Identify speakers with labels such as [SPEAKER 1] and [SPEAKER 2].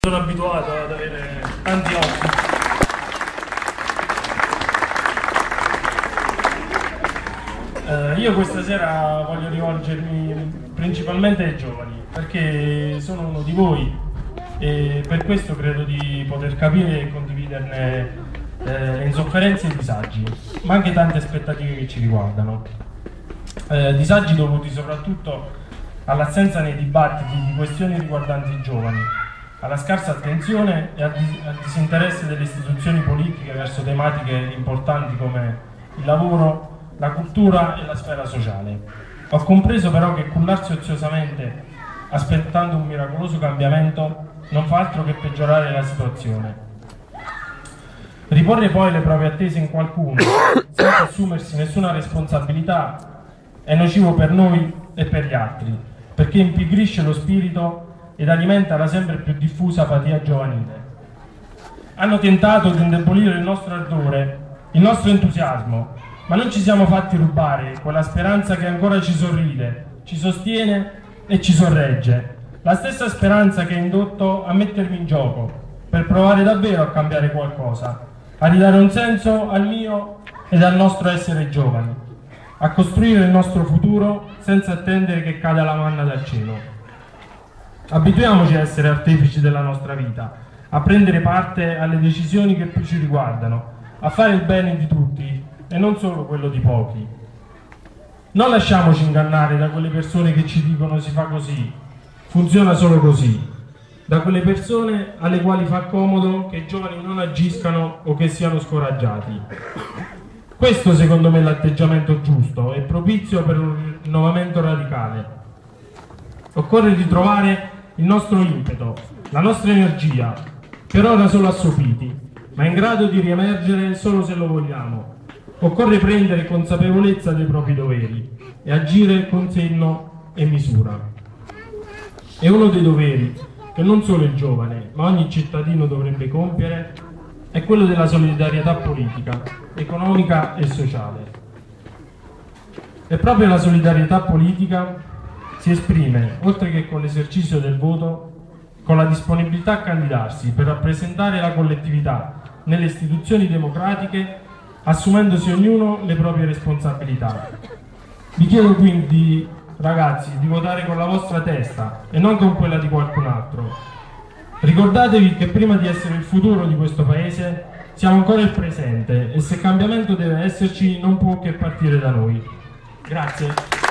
[SPEAKER 1] sono abituato ad avere tanti ospiti. Io questa sera voglio rivolgermi principalmente ai giovani, perché sono uno di voi e per questo credo di poter capire e condividerne le insofferenze e i disagi, ma anche tante aspettative che ci riguardano. Disagi dovuti soprattutto all'assenza nei dibattiti di questioni riguardanti i giovani, alla scarsa attenzione e al disinteresse delle istituzioni politiche verso tematiche importanti come il lavoro, la cultura e la sfera sociale. Ho compreso però che cullarsi oziosamente aspettando un miracoloso cambiamento non fa altro che peggiorare la situazione. Riporre poi le proprie attese in qualcuno senza assumersi nessuna responsabilità è nocivo per noi e per gli altri, perché impigrisce lo spirito ed alimenta la sempre più diffusa apatia giovanile. Hanno tentato di indebolire il nostro ardore, il nostro entusiasmo, ma non ci siamo fatti rubare quella speranza che ancora ci sorride, ci sostiene e ci sorregge. La stessa speranza che ha indotto a mettermi in gioco, per provare davvero a cambiare qualcosa, a ridare un senso al mio ed al nostro essere giovani, a costruire il nostro futuro senza attendere che cada la manna dal cielo. Abituiamoci a essere artefici della nostra vita, a prendere parte alle decisioni che più ci riguardano, a fare il bene di tutti e non solo quello di pochi. Non lasciamoci ingannare da quelle persone che ci dicono si fa così, funziona solo così, da quelle persone alle quali fa comodo che i giovani non agiscano o che siano scoraggiati. Questo secondo me è l'atteggiamento giusto e propizio per un rinnovamento radicale. Occorre ritrovare il nostro impeto, la nostra energia, per ora solo assopiti, ma in grado di riemergere solo se lo vogliamo. Occorre prendere consapevolezza dei propri doveri e agire con senno e misura. È uno dei doveri che non solo il giovane, ma ogni cittadino dovrebbe compiere, è quello della solidarietà politica, economica e sociale. E proprio la solidarietà politica si esprime, oltre che con l'esercizio del voto, con la disponibilità a candidarsi per rappresentare la collettività nelle istituzioni democratiche, assumendosi ognuno le proprie responsabilità. Vi chiedo quindi, ragazzi, di votare con la vostra testa e non con quella di qualcun altro. Ricordatevi che prima di essere il futuro di questo paese siamo ancora il presente e se cambiamento deve esserci non può che partire da noi. Grazie.